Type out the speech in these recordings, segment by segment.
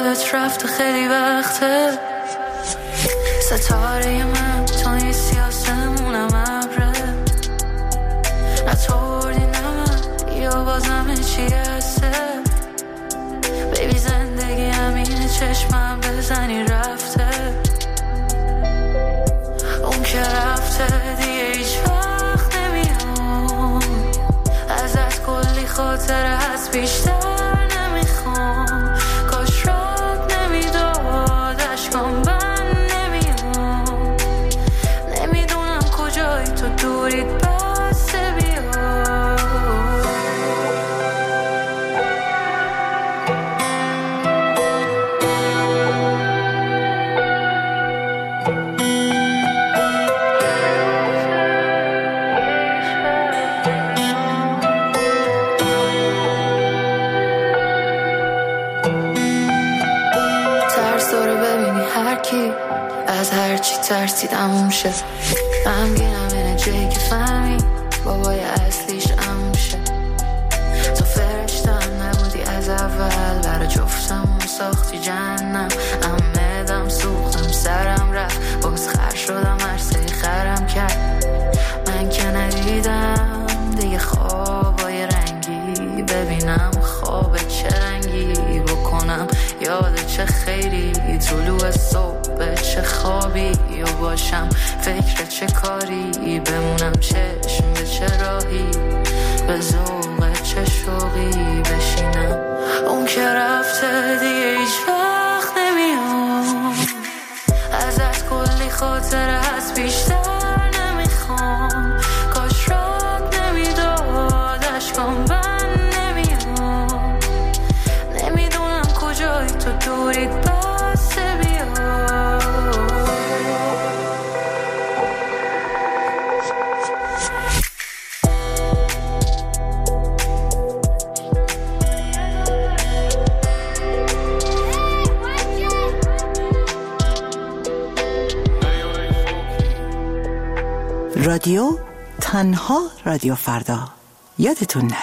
یادت رفته خیلی وقته. ستاره من تو این سیاسمونم ابره، نطوردی نه من یا بازم چی هسته. بیبی زندگی همینه، چشمم بزنی رفته. اون که رفته دیگه هیچ وقت نمیام، ازت کلی خاطره هست بیشتر نمیخوام. کاش رات نمیداد اشکام بند نمیام، نمیدونم کجایی تو دورید بسته بیا. از هرچی ترسیدم اون شه، غمگینم اینه جایی که فهمی بابای اصلیش امون شه. تو فرشتم نبودی از اول، برا جفتمون ساختی جهنم. امدم سوختم سرم رفت، باز خر شدم عرصه خرم کرد. من که ندیدم دیگه خوابای رنگی، ببینم خواب چه رنگی بکنم. یاد چه خیلی طلوع صبح چه خوابی و باشم، فکر چه کاری بمونم، چشم به چه راهی، به ذوق چه شوقی بشینم. اون که رفته دیگه هیچ وقت نمیام، ازت کلی خاطره هست بیشتر نمیخوام. کاش رات نمیداد اشکام بند نمیام، نمیدونم کجایی تو دورید بسته بیا. رادیو تنها رادیو فردا، یادتون نره.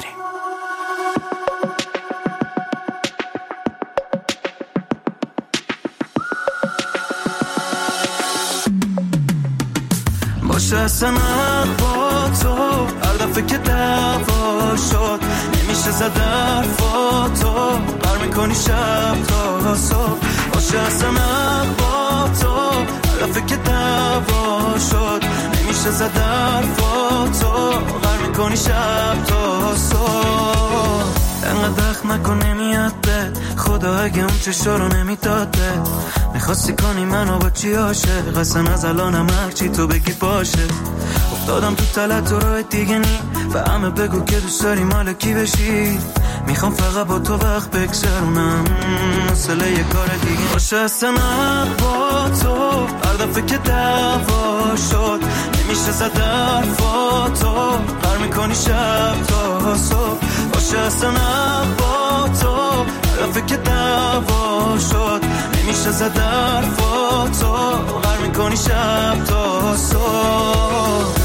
باشه اصلا با تو هر دفعه که دعوا شد نمیشه زد حرفاتو، بر میکنی شب تا صبح. باشه اصلا با تو هر دفعه که دعوا شد نمیشه زد حرفاتو، بر میکنی شب تا صبح. انقدر دخ نکن نمیاد بد، خدا اگه اون چشا رو نمیداد بد. میخواستی کنی منو با چی عاشق، قسم از الانم هرچی تو بگی باشه. افتادم تو تلت و راه دیگه نی، و همه بگو که دوست داری مال کی بشی. میخوام فقط با تو وقت بگذرونم، مسئله یه کار دیگه باشه. اصلا با تو هر دفعه که دعوا شد نمیشه زد حرفاتو، بر میکنی شب تا صبح. باشه اصلا با تو هر دفعه که دعوا شد نمیشه زد حرفاتو، بر میکنی شب تا صبح.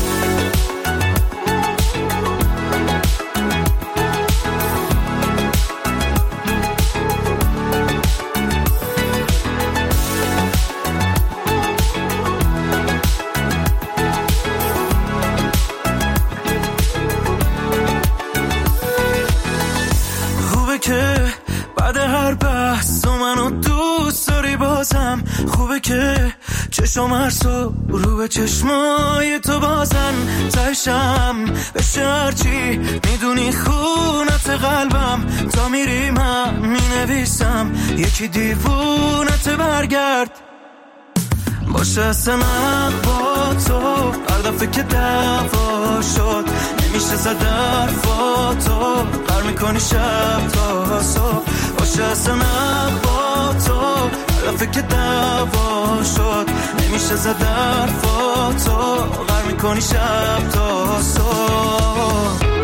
که بعد هر بحث و منو دوست داری بازم، خوبه که چشم هر صبح رو به چشمای تو بازن. تایشم بشه هرچی میدونی خونت قلبم، تا میری من مینویسم یکی دیوونت برگرد. باشه اصلا با تو هر دفعه که دعوا شد نمیشه زد حرفاتو، بر میکنی شب تا صبح. باشه اصلا با تو هر دفعه که دعوا شد نمیشه زد حرفاتو، بر میکنی شب تا صبح.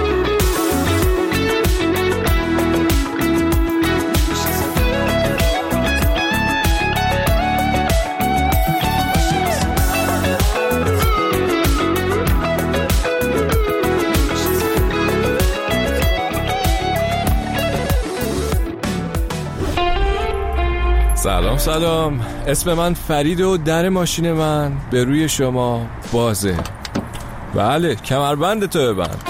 سلام، اسم من فرید و در ماشین من به روی شما بازه. بله، کمربند تو ببند.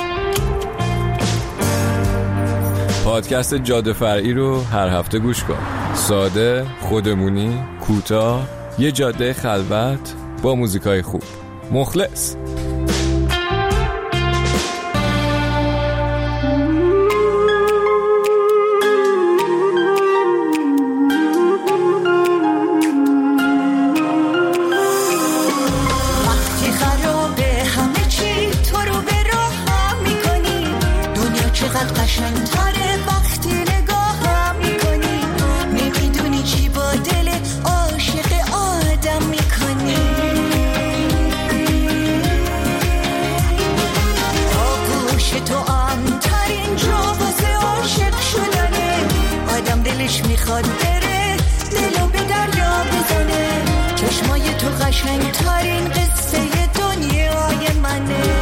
پادکست جاده فرعی رو هر هفته گوش کن. ساده، خودمونی، کوتاه، یه جاده خلوت با موزیکای خوب. مخلص. چقدر قشنگ‌تره وقتی نگاهم می‌کنی، نمی‌دونی چی با دل عاشق آدم می‌کنی. آغوش تو امن‌ترین جا واسه عاشق شدنه، آدم دلش می‌خواد بره دلو به دریا بزنه. چشمای تو قشنگ‌ترین قصه دنیای منه.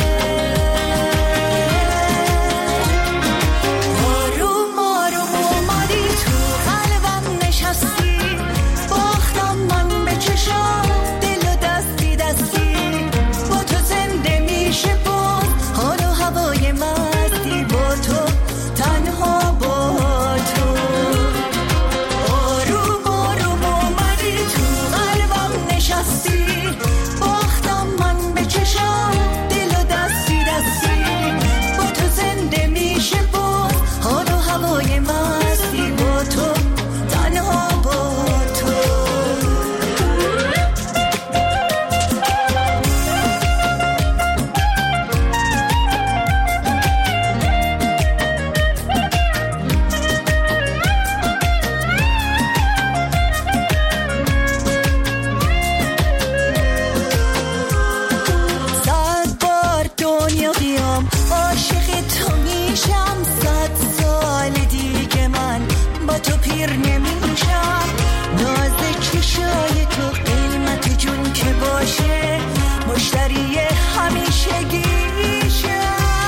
عاشق تو میشم 100 سال دیگه من با تو پیر نمیشم. ناز چشای تو قیمت جون که باشه مشتری همیشگیشم.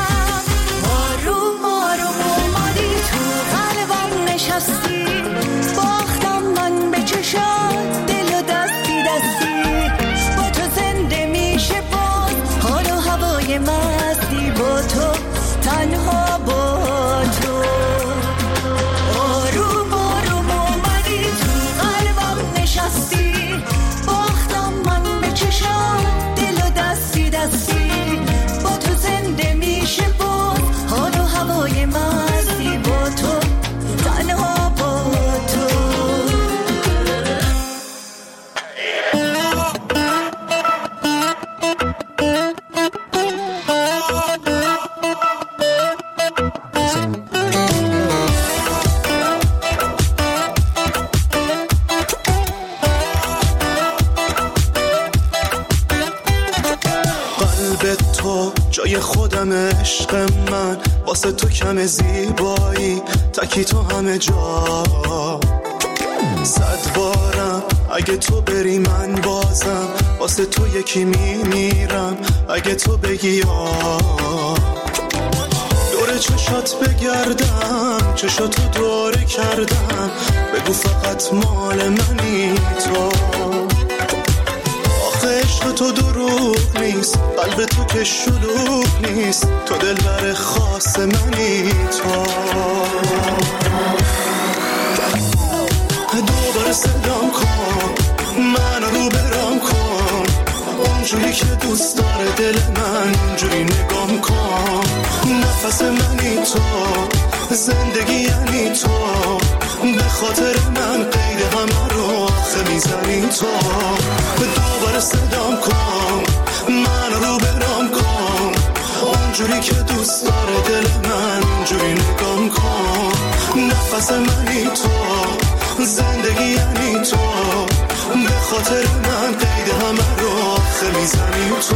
آروم آروم اومدی تو قلبم نشستی، باختم من به چشات دل و دستی دستی. با تو زنده میشه باز حال و هوای مستی، با تو تنها با تو. آروم آروم اومدی تو قلبم نشستی، باختم من به چشات دل و دستی دستی. با تو زنده میشه باز حال و هوای مستی، با تو تنها با تو. تو جای خودم عشق من، واسه تو کم زیبایی تکی تو همه جا. 100 بارم اگه تو بری من بازم واسه تو یکی میمیرم اگه تو بگی دور چشات بگردم، چشاتو دوره کردم، بگو فقط مال منی تو. عشق تو دروغ نیست، قلب تو که شلوغ نیست، تو دلبر خاص منی تو. دوباره صدام کن، من رو برام کن، اونجوری که دوست داره دل من، اونجوری نگام کن. نفس منی تو، زندگی یعنی تو، به خاطر من قید همه رو آخه میزنی تو. دوباره صدام کن، من رو برام کن، اونجوری که دوست داره دل من، اونجوری نگام کن. نفس منی تو، زندگی یعنی تو، به خاطر من قید همه رو آخه میزنی تو.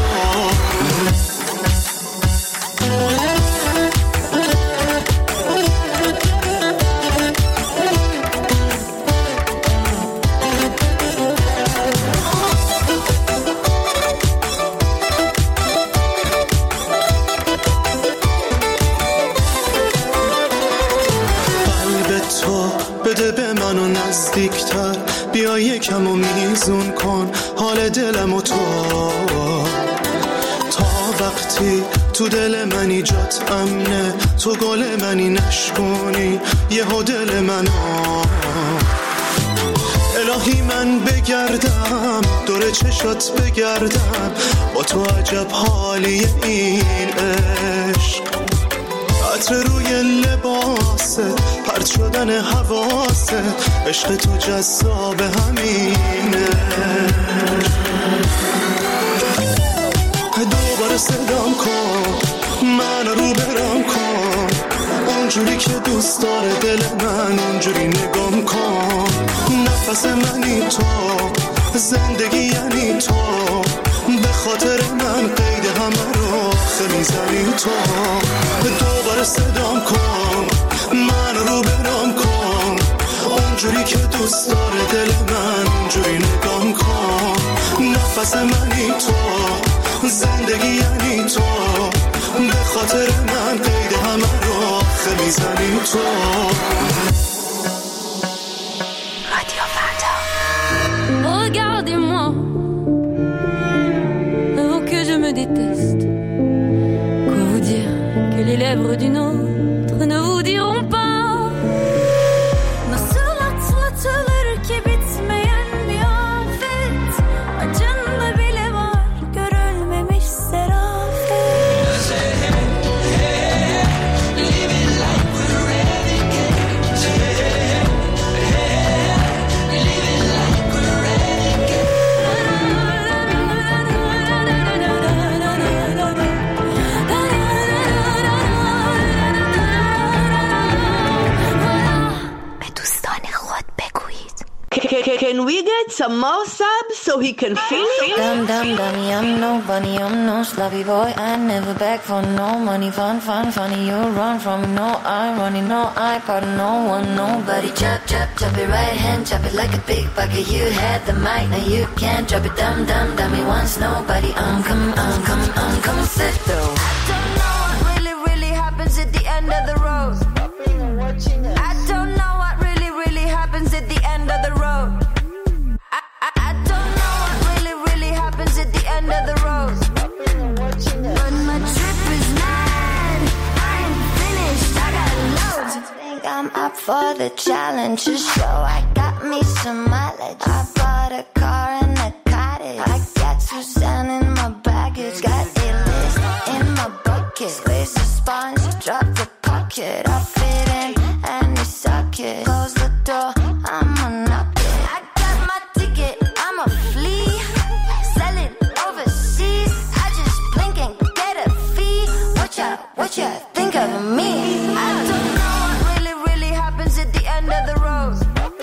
بده به من منو نزدیکتر، بیا یکم و میزون کن حال دلمو تو. تا وقتی تو دل منی جات امنه، تو گل منی نشکنی یهو دل منو. الهی من بگردم دور چشات بگردم، با تو عجب حالی این عشق. عطر روی لباسه پرت شدن حواسه، عشق تو جذاب همینه. دوباره صدام کن من رو برم کن، اونجوری که دوست داره دل من اونجوری نگام کن. نفس منی تو، زندگی یعنی تو، به خاطر من قید همه رو آخه میزنی تو. دوباره صدام کن من رو برام کن، اونجوری که دوست داره دل من اونجوری نگام کن. نفس منی تو، زندگی یعنی تو، به خاطر من قید همه رو آخه میزنی تو. Regardez-moi, avant que je me déteste. Quoi vous dire que les lèvres d'une autre ne vous diront pas? Nasıl atlatılır ki bitmeyen bir afet, acında bile var görülmemiş serafet. Living like we're renegades. Living like we're renegades. به دوستان خود بگویید. Can we get some more subs so he can finish? Dum dum dummy, I'm no bunny, I'm no sloppy boy. I never beg for no money. Fun, funny. You run from me, no irony, no I pardon no one, nobody. Chop it right hand, chop it like a big bucket. You had the mic, now you can't drop it. Dum dummy, once nobody. Come sit though. I don't know what really happens at the end of the road. I don't know what really happens at the end of the road. I don't know what really happens at the end of the road. But my trip is mad. I ain't finished. I got loads. I think I'm up for the challenge. Just show I got me some mileage. I bought a car and a cottage. I got Suzanne in my baggage. Got a list in my bucket. Squeeze the sponge, drop the pocket. I fit in any socket. Close the door, I'ma knock it. I got my ticket, I'ma flee. Sell it overseas. I just blink and get a fee. What you think of me? I don't know what really happens at the end of the road.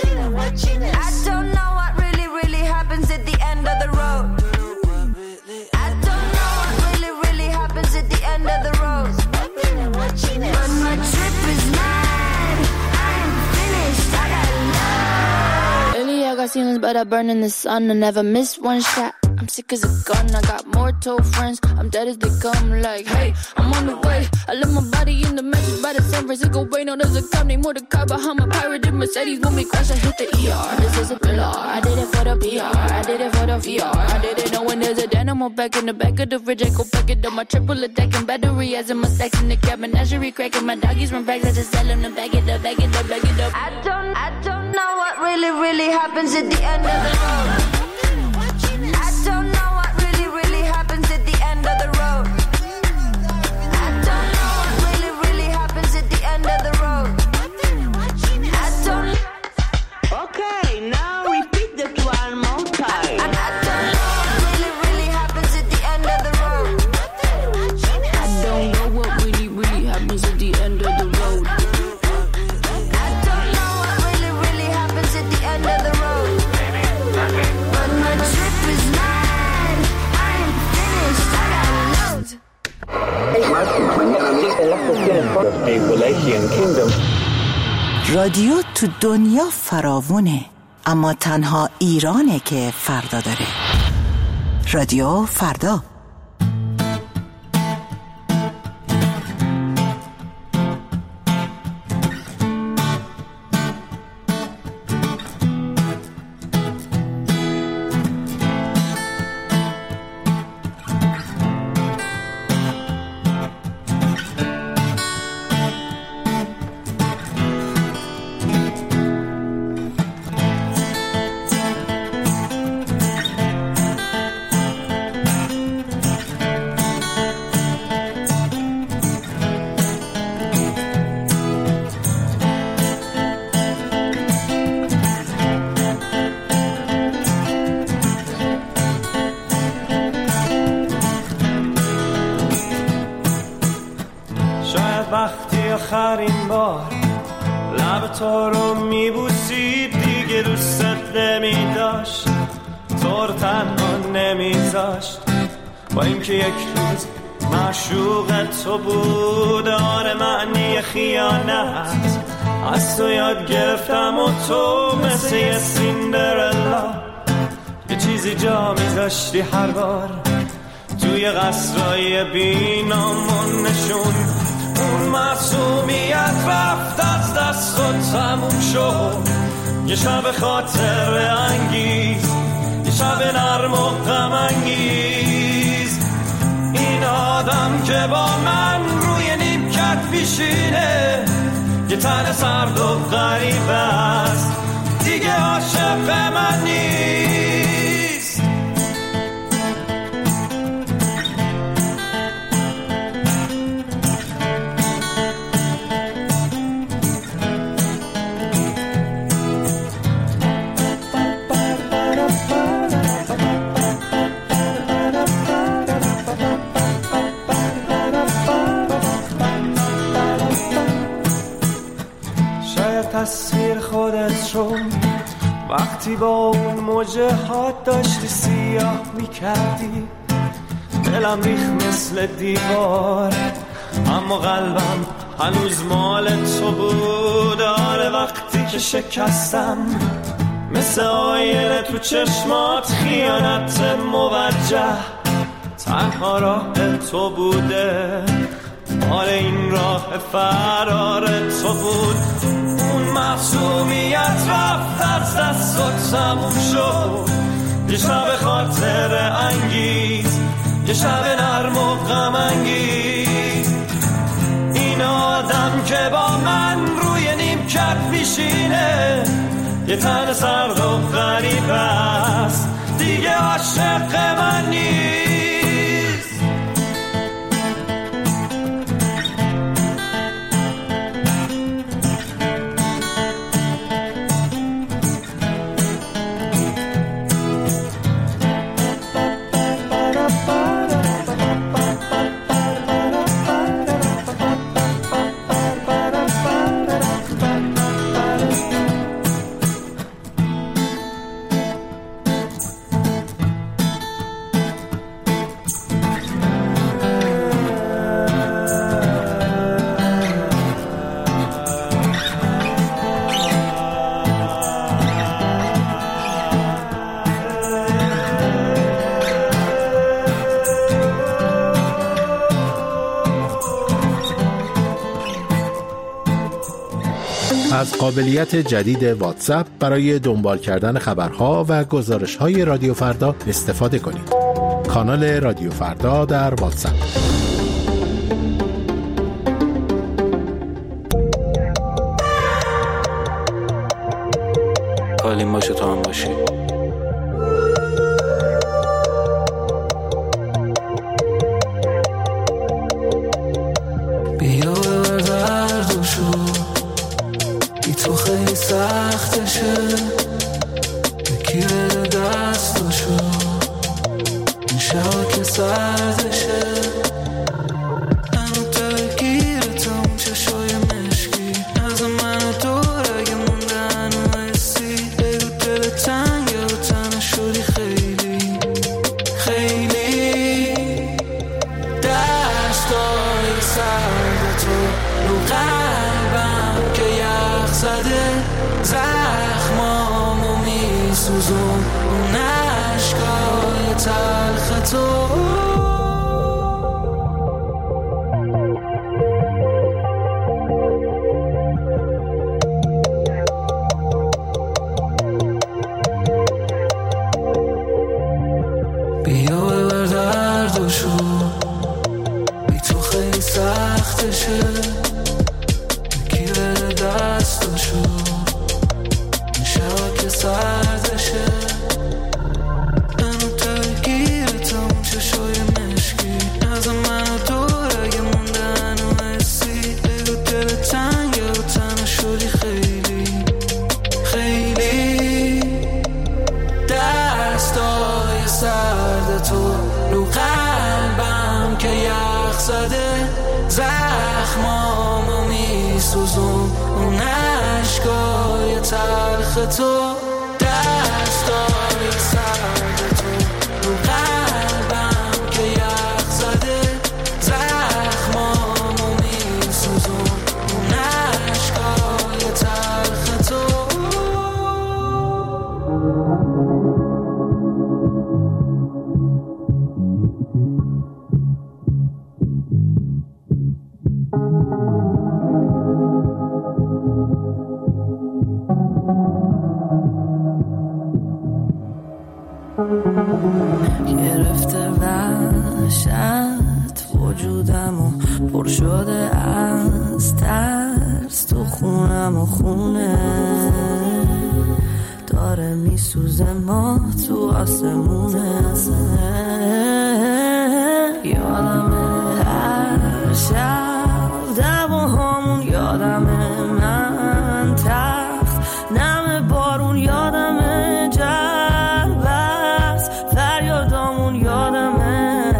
I don't know what really happens at the end of the road. I don't know what really happens at the end of the road. But my trip is mad. I ain't finished. I got love. Lately I got ceilings, but I burn in the sun. I never miss one shot. I'm sick as a gun. I got more toe friends. I'm dead as they come. Like, hey, I'm on the way. I left my body in the message by the San Francisco Bay. No, there's a cop named Mordecai behind my pirated Mercedes. When we crash, I hit the ER. This is a thriller. I did it for the PR. I did it for the VR. I did it knowing there's a dynamo back in the back of the fridge. I go pack it up. My triple attack and battery as in my stacks in the cabin. Menagerie cracking. My doggies run back. I just tell them to back it up. I don't know what really happens at the end of the road. I don't know what really happens at the end of the road. I don't know what really happens at the end of the road. I don't. Okay, now repeat that one more time. I don't know what really happens at the end of the road. I don't know what really happens at the end of the road. I don't know what really happens at the end of the road. But my trip is mad. I ain't finished. I got loads. رادیو تو دنیا فراوونه، اما تنها ایرانه که فردا داره. رادیو فردا. لب تو رو میبوسید دیگه دوست نمی داشت، تو رو تنها نمیذاشت. با اینکه یک روز معشوق تو بود، آره معنی خیانت از تو یاد گرفتم و تو مثل یه سیندرلا یه چیزی جا میذاشتی هر بار توی قصرهای بینامونشون. اون معصومیت رفت از دست و تموم شد. یه شب خاطر انگیز، یه شب نرم و غم انگیز. این آدم که با من روی نیمکت میشینه یه تن سرد و غریب است، دیگه عاشق من نیست. تصویر خودت رو وقتی با اون موجه ها داشتی سیاه میکردی، دلم ریخ مثل دیوار اما قلبم هنوز مال تو بود. آره وقتی که شکستم مثل آینه تو چشمات خیانت موجه تنها راه تو بوده. آره این راه فرار تو بود. اون معصومیت رفت از دست و تموم شد. یه شب خاطر انگیز، یه شب نرم و غم انگیز. این آدم که با من روی نیمکت میشینه یه تن سرد و غریب است، دیگه عاشق من نیست. از قابلیت جدید واتساپ برای دنبال کردن خبرها و گزارش‌های رادیو فردا استفاده کنید. کانال رادیو فردا در واتساپ. حالیم باشه تو هم باشی. بیا بردردشو بی تو خیلی سختشه، یکی بده دستشو این شبا که سردشه. منو درگیرتم چشای مشکی از منو دور اگه موندن و حسی. بگو دل تنگ یا تنه شدی خیلی خیلی. دستای سرد تو رو قلبم که یخ زده، زخمامو میسوزون اون عشقای تلخ تو. بیا ببر دردشو بی تو خیلی سختشه، یکی بده دستشو این شبا که سردشه. منو درگیرتم چشای چرخ تو، دستای سرد تو رو قلبم که یخ زده، زخمامو میسوزون اون عشقای تلخ تو. گرفته وحشت وجودمو، پر شده از ترس تو خونم و خونه، داره میسوزه ما تو آسمونه. یادمه هر شب دعواهامون، یادمه من تخت نم بارون، یادمه جربست فریادامون، یادمه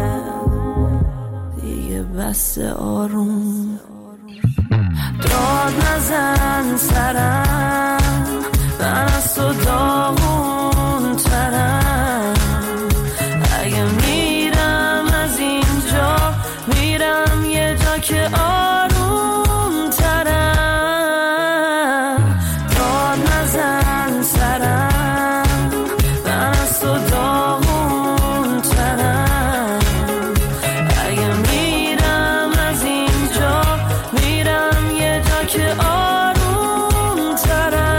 دیگه بس آروم. داد نزن سرم، من از تو داغون ترم، اگه میرم از اینجا میرم یه جا که آروم ترم. داد نزن سرم، من از تو داغون ترم، اگه میرم از اینجا میرم یه جا که آروم ترم.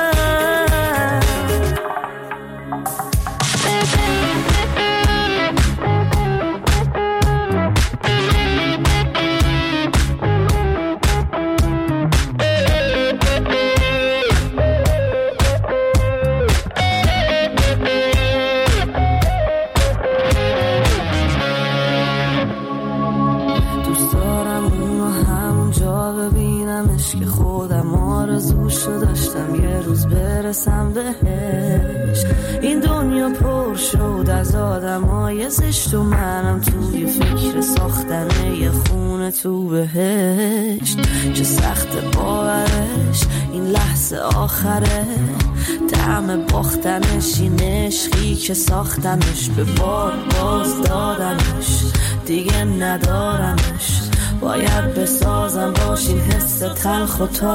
دوست دارم اونو همونجا ببینمش که خودم آرزوشو داشتم یه روز برسم بهش. این دنیا پر شد از آدمای زشت و منم توی فکر ساختن یه خونه تو بهشت. چه سخت باورش این لحظه آخره، طعم باختنش این عشقی که ساختمش، به بار باز دادمش دیگه ندارمش، باید بسازم باش این حس تلخ و تا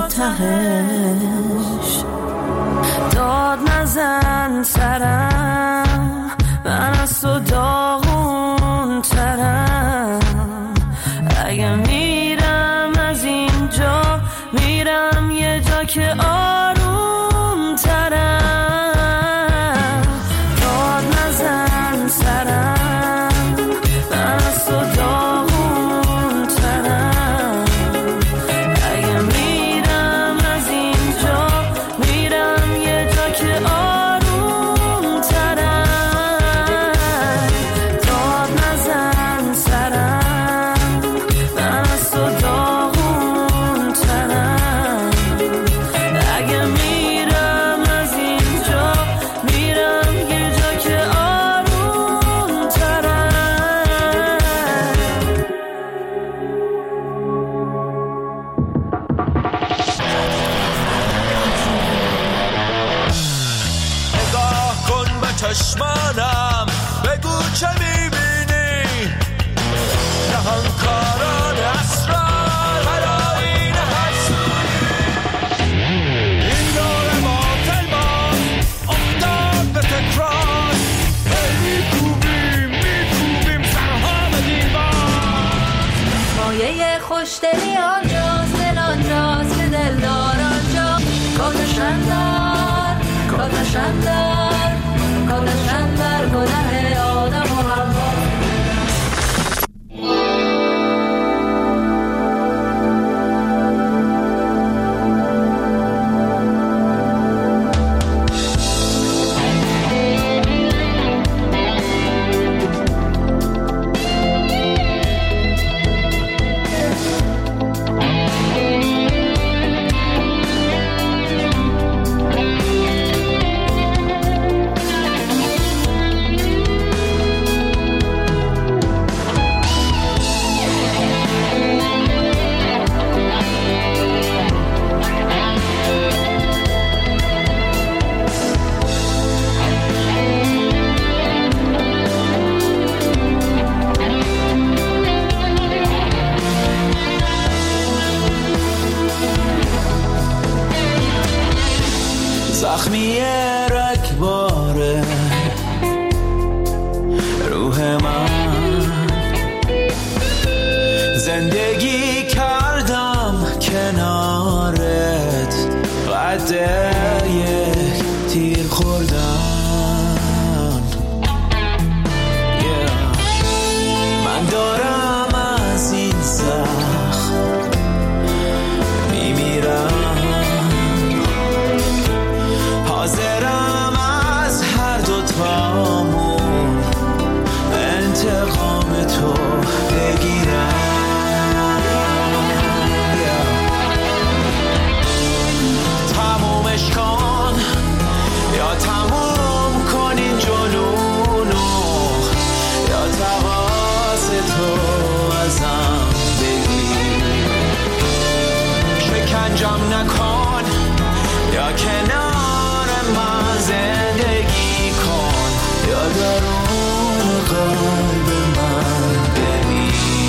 تهش. داد نزن سرم، من از تو داغون ترم، اگه میرم از اینجا میرم یه جا که آروم ترم. داد نزن سرم، من از تو داغون ترم، اگه میرم از اینجا میرم یه جا که آروم ترم. داد نزن سرم، من از تو داغون ترم، اگه میرم از اینجا میرم یه جا که آروم ترم. نگاه کن به چشمانم، بگو چه میبینی، نهانکاران اسرار هرائین حسودی، این دور باطل باز افتاد به تکرار، میکوبیم سرها به دیوار. مایه خوشدلی آنجاست، دل آنجاست که دلدار آنجا، کاتشندر کاتشندر کاتشندر گناه آدم و حوا. زخمی رگبار روح من، زندگی کردم کنارت قد یک تیر خوردن. من دارم از این زخم میمیرم، حاضرم از هر دوتامون انتقام تو بگیرم. تمومش کن یا تموم کن این جنونو، یا تقاص تو ازم بگیر. شکنجم نکن یا کنار من زندگی کن، یا درون قلب من ببین.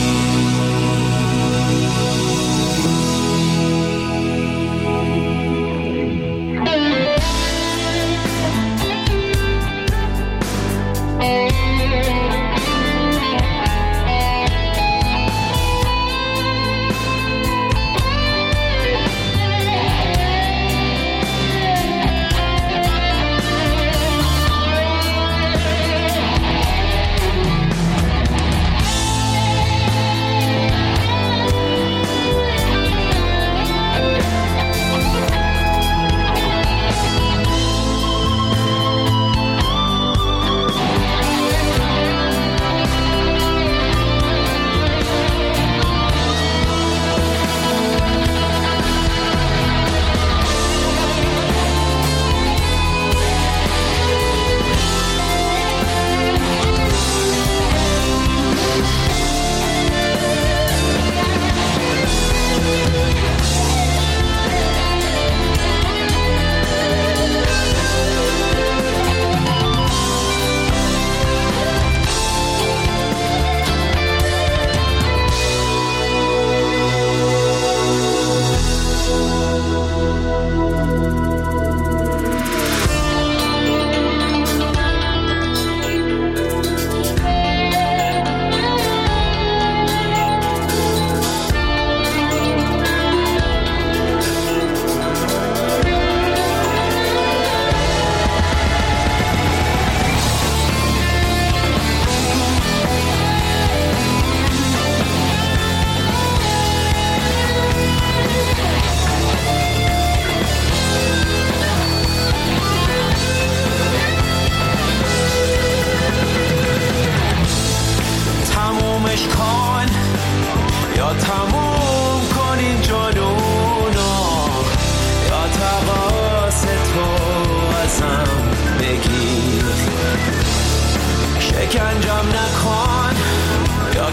شکنجم نکن یا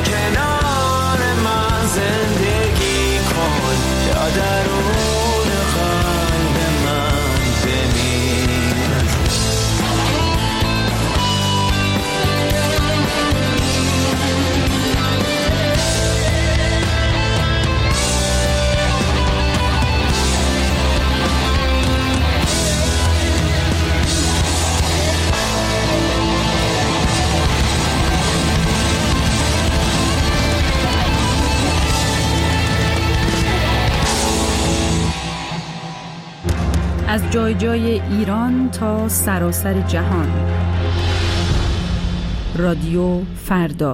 کنار من زندگی کن، یا درون قلب من بمیر. از جای جای ایران تا سراسر جهان. رادیو فردا.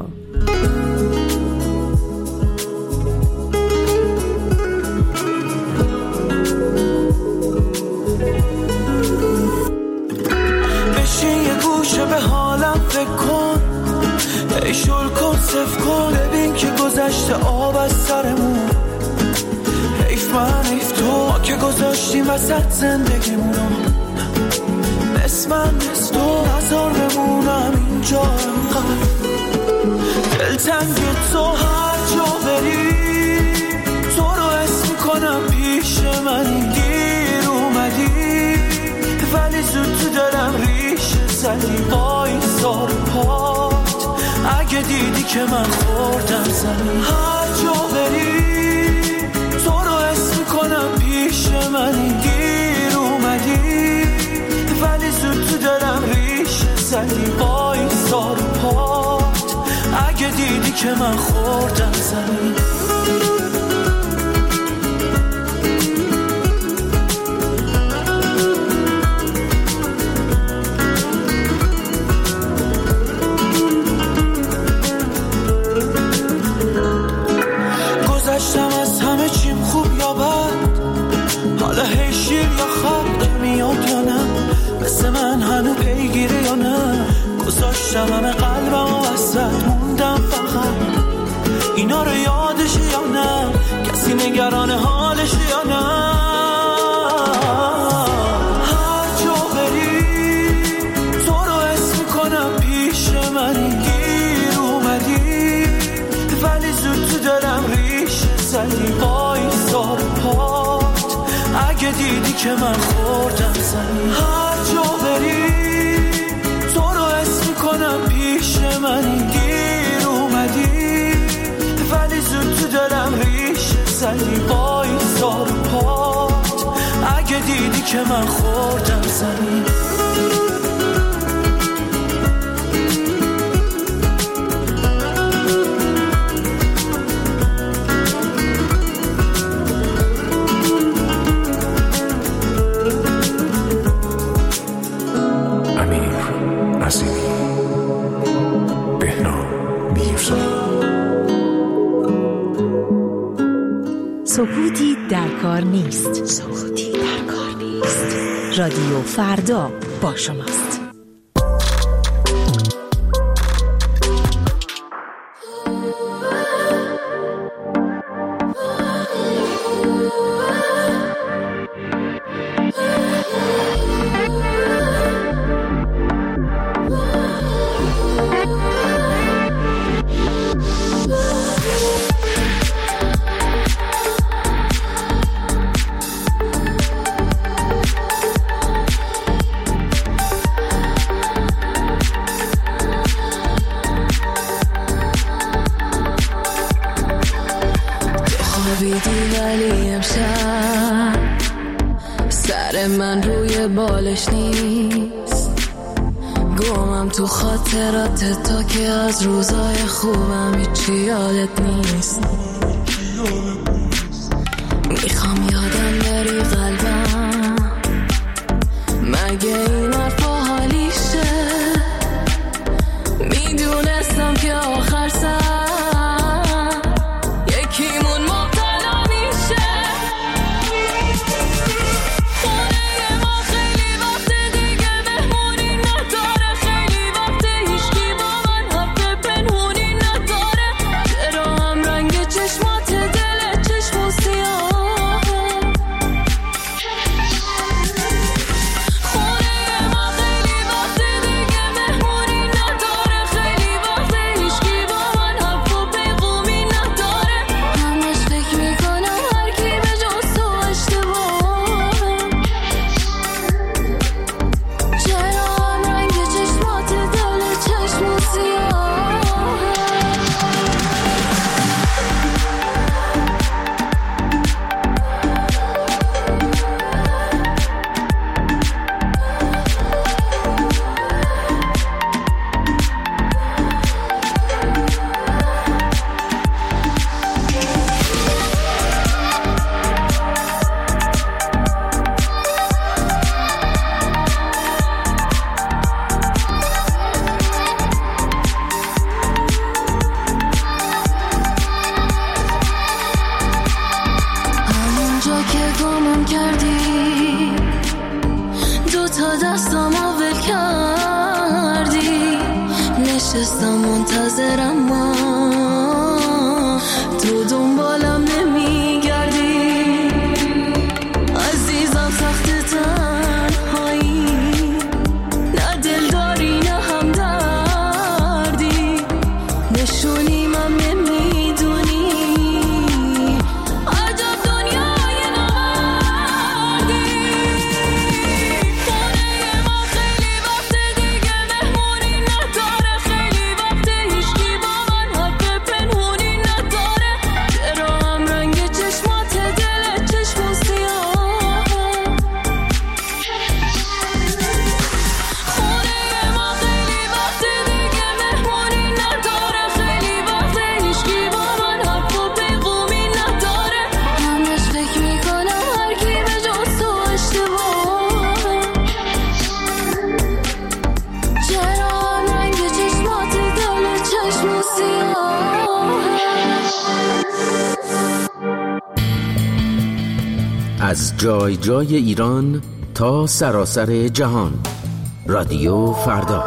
بشین یه گوشه به حالم فکر کن، ای شل کن صف کن، ببین که گذشته آب از سرمون. حیف من حیف تو، ما که گذاشتیم وسط زندگیمونو. نصف من نصف تو، نظر بمونم اینجا انقدر. دلتنگ تو هر جا بری، تو رو حس میکنم پیش من گیر اومدی، ولی زود تو دلم ریش زدی. وایسا رو پات اگه دیدی که من خوردم زمین. هر جا بری تو رو حس میکنم پیش من گیر اومدی، تو دلم ریشه زدی وای سار پات اگه دیدی که من خوردم زمین گذشتم از همه چیم خوب یا بد حالا هی شیر یا خط میاد یا نه مثل من هنو پیگیری یا نه گذاشتم همه قلبم و وسط موندم فقط اینا رو یادش یا نه کسی نگران حالش یا نه هر جا بری تو رو اسم میکنم پیش منی گیر اومدی ولی زود تو دلم ریشه زدی وای سار پات اگه دیدی که من خوردم زمین هر جا بری تو رو اسم میکنم پیش منی گیر اومدی ولی زود تو دلم ریشه زدی وای سار پات اگه دیدی که من خوردم زمین سکوتی در کار نیست. سکوتی در کار نیست. رادیو فردا با شماست. ولی امشب سر من روی بالش نیست گمم تو خاطرات تا که از روزای خوبم هیچی یادت نیست میخوام یادم بری قلبم مگه این حرفا حالیشه میدونستم که آخر سر نشستم منتظرم ما تو دنبالم نمیگردی عزیزم سخت تنهایی نه دل داری نه هم دردی نشونی من نمیدونی عجب دنیای نمردی خونه ما خیلی وقت دیگه مهمونی نداره خیلی وقت هیچکی با از جای جای ایران تا سراسر جهان. رادیو فردا.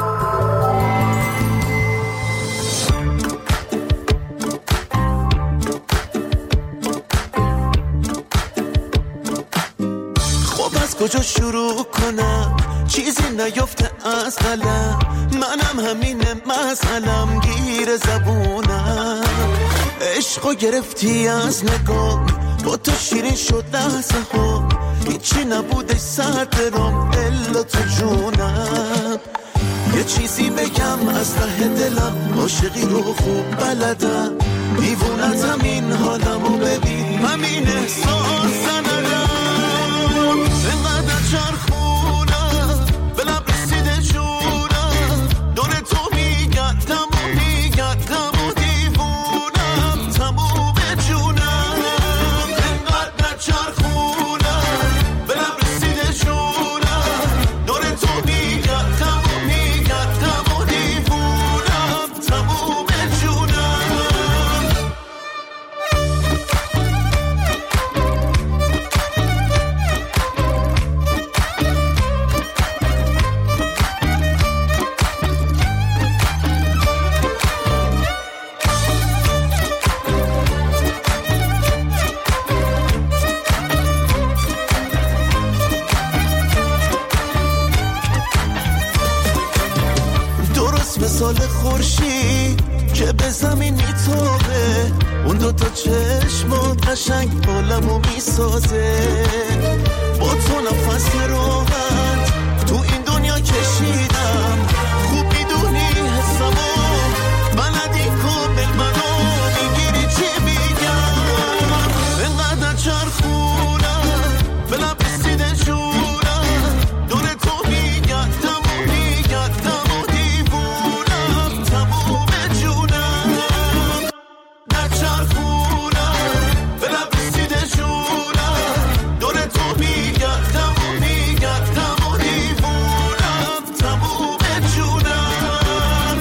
خب از کجا شروع کنم؟ چیزی نیفته از قلم، منم همینه مسئلم، گیر زبونم. عشقو گرفتی از نگاه، با تو شیرین شد لحظه ها، هیچی نبوده سر درم الا تو جونم. یه چیزی بگم از ته دلم، عاشقی رو خوب بلدم، دیوونتم این حالمو ببین، همین احساس ندارم. اینقدر چرخونم به لب رسیده جونم، دور تو میگردم و میگردم و دیوونم تموم جونم. اینقدر چرخونم به لب رسیده جونم، دور تو میگردم و میگردم و دیوونم تموم جونم. مثال خورشید که به زمین میتابه، اون دوتا چشمات قشنگ حالمو میسازه. با تو نفس راحت تو این دنیا کشیدم، خوب میدونی حسمو بلدی کامل منو میگیری چی میگم. اینقدر چرخونم به لب رسیده جونم، دور تو میگردم و میگردم و دیوونم تموم جونم. نچرخونم به لب رسیده جونم، دور تو میگردم و میگردم و دیوونم تموم جونم.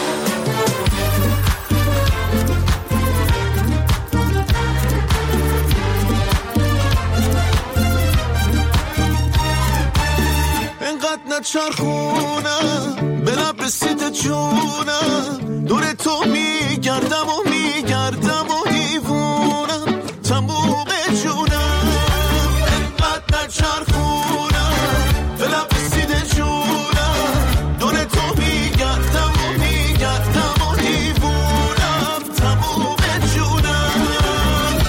اینقدر نچرخونم به لب رسیده جونم، دور تو میگردم و میگردم و دیوونم تموم جونم. اینقدر نچرخونم به لب رسیده جونم، دور تو میگردم و میگردم و دیوونم تموم جونم.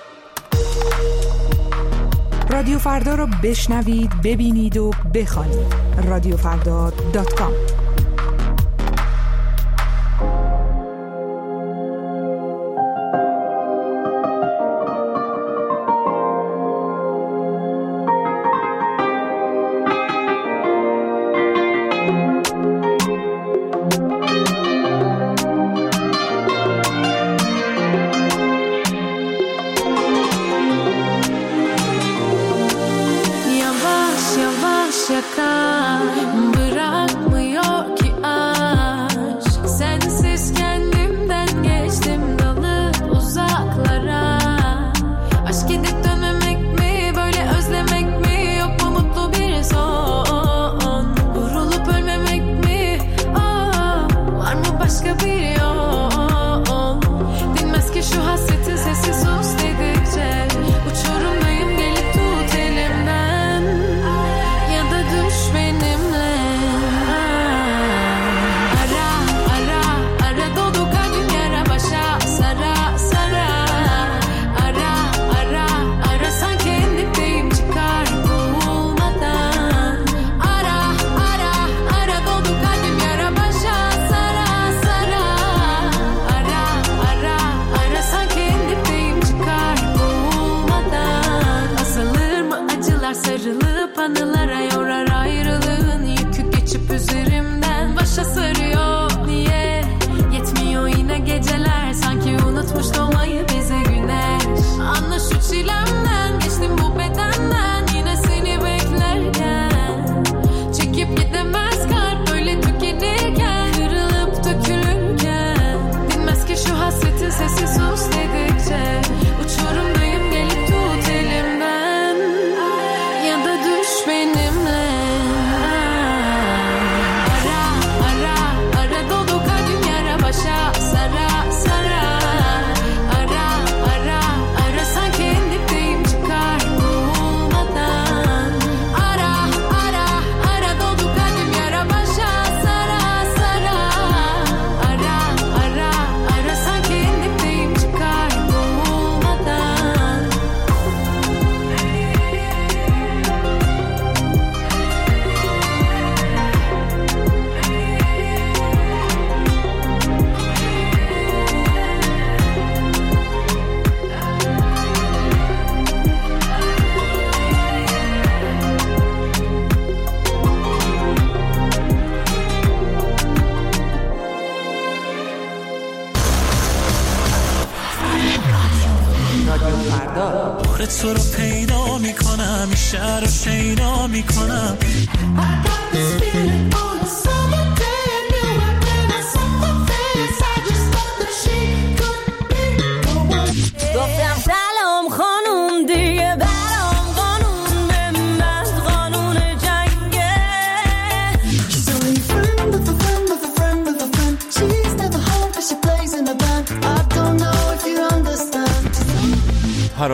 رادیو فردا رو بشنوید، ببینید و بخوانید. رادیوفردا.com. Bırakmıyor ki aşk, sensiz kendimden geçtim dalıp uzaklara. Aşk edip dönmemek mi, böyle özlemek mi, yok mu mutlu bir son? Vurulup ölmemek mi, var mı başka bir yol? Dinmez ki şu hasretin sesi sus dedikçe, uçurumdayım gelip tut elimden, ya da düş benimle. Ara ara ara dolu kalbim yara başa sara sara. Ara ara ara sanki endipteyim çıkar bulmadan. Ara ara ara dolu kalbim yara başa sara sara. Ara ara ara sanki endipteyim çıkar bulmadan. Asılır mı acılar sarılıp anılara yorar, ayrılığın yükü geçip üzerimden başa sarıyor. Niye yetmiyor yine geceler, sanki unutmuş doğmayı bize güneş. Anla şu çilemden, geçtim bu bedenden, yine seni beklerken. Çekip gidemez kalp böyle tükenirken, kırılıp dökülürken. Dinmez ki şu hasretin sesi sus dedikçe, uçurumdayım gelip tut elimden.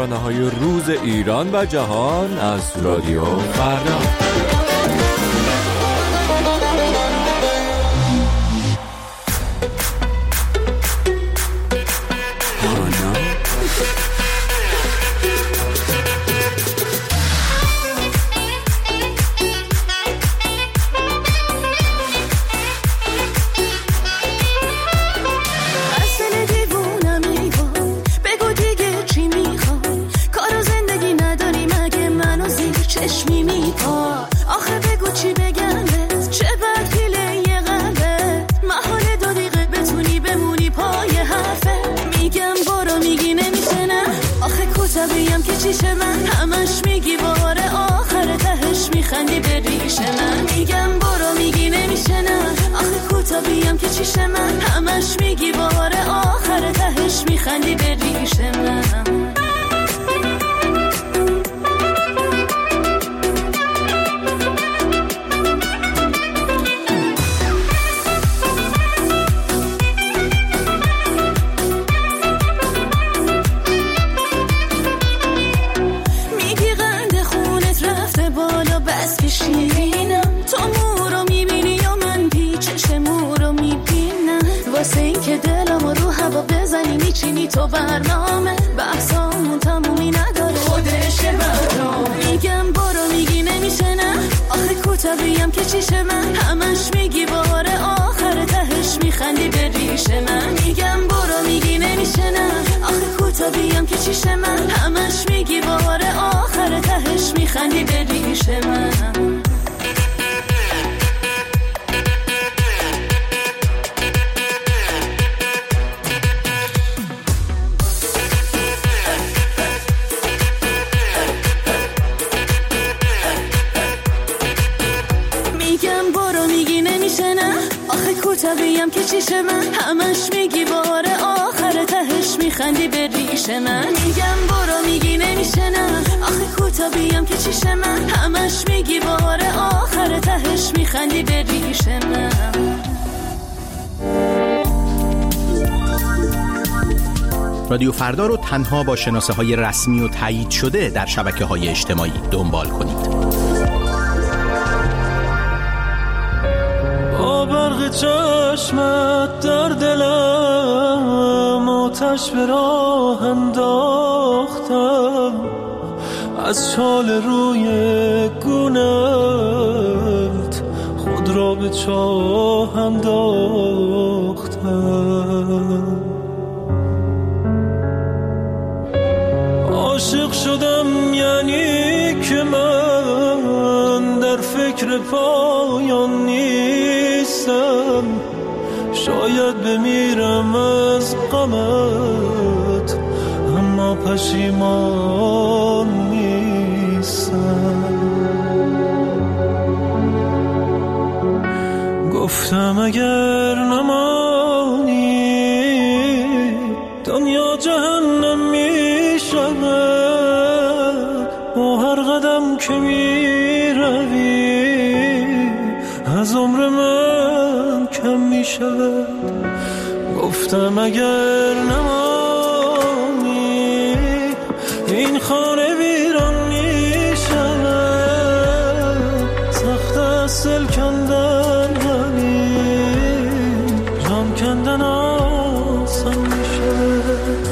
ترانه‌های روز ایران و جهان از رادیو فردا. همش میگی بار آخر تهش میخندی به ریش من. میگم برو میگی نمیشه نه، آخه کوتابیم که چیش من. همش میگی بار آخر تهش میخندی به ریش من. میچینی تو برنامه بحثامون تمومی نداره خودش برنامه. میگم برو میگی نمیشه نه، آخه کوتابیم که چیشه من. همش میگی بار آخر تهش میخندی به ریش من. میگم برو میگی نمیشه نه، آخه کوتابیم که چیشه من. همش میگی بار آخر تهش میخندی به ریش من. کوتابیم که چیشه من. همش میگی بار آخر تهش میخندی به ریش من. میگم برو میگی نمیشه نه، آخه کوتابیم که چیشه من. همش میگی بار آخر تهش میخندی به ریش من. رادیو فردا رو تنها با شناسه‌های رسمی و تایید شده در شبکه‌های اجتماعی دنبال کنید. برق چشمت در دلم آتش به راه انداختم، از چال روی گونت خود را به چاه انداختم. عاشق شدم یعنی که من در فکر پایان نیستم. شاید بمیرم از غمت اما پشیمان نیستم. گفتم اگر نمانی دنیا جهنم می شود. با هر قدم که می روی از عمر من کم می شود. گفتم اگر نمانی این خانه ویران می شود. سخت است دل کندن ولی جان کندن آسان می شود.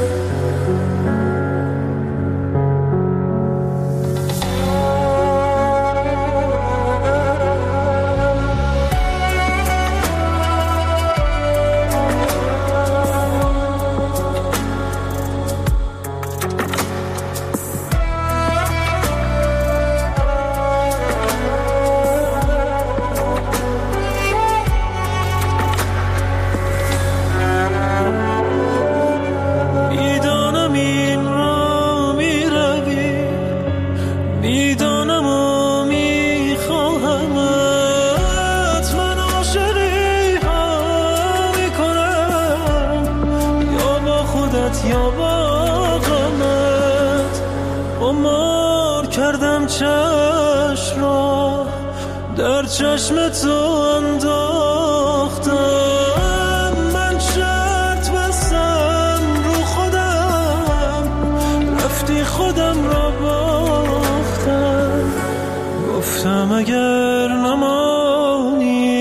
یا با غمت عمر کردم چشم را در چشم تو انداختم. من شرط بستم رو خودم رفتی خود گفتم اگر نمانی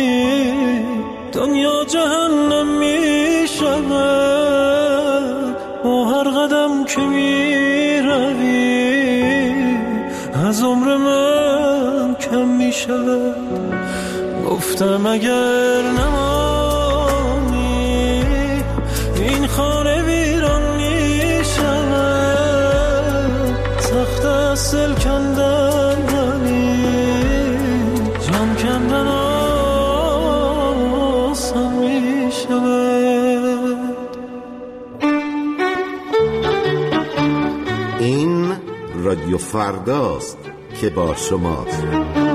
دنیا جهنم می شود، با هر قدم که می روی از عمر من کم می شود. گفتم اگر نمانی این خانه ویران می شود، تخت از دل کندن ولی جان کندن آسان می شود. این رادیو فرداست که با شماست.